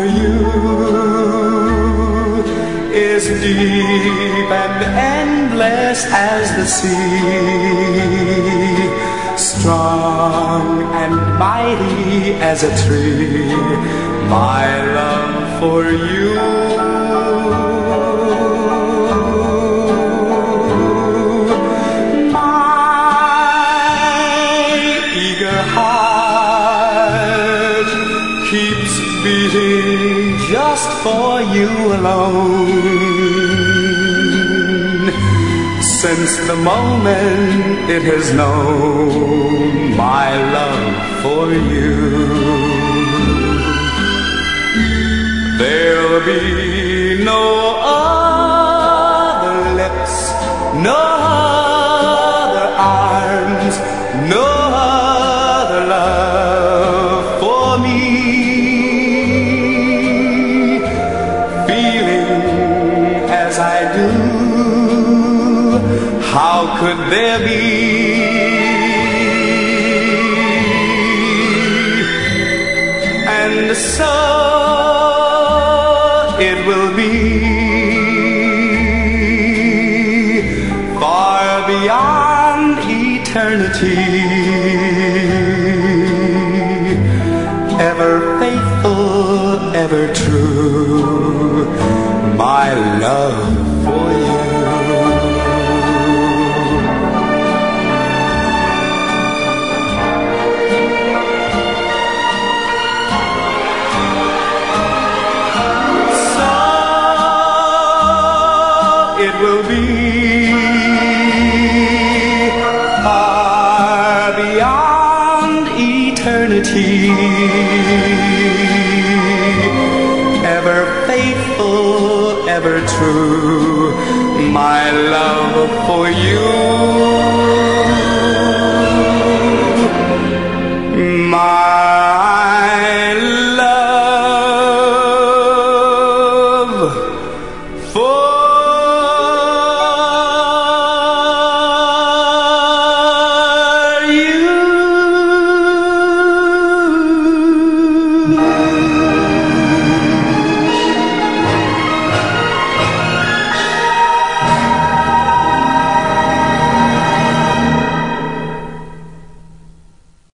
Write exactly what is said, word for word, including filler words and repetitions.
you is deep and endless as the sea, strong and mighty as a tree, my love for you. Keeps beating just for you alone, since the moment it has known my love for you. There'll be no other lips, no other arms, no other love for me. I do, how could there be? And so it will be, far beyond eternity, ever faithful, ever true, my love for you. So it will be, far beyond eternity, ever faithful, ever true, my love for you.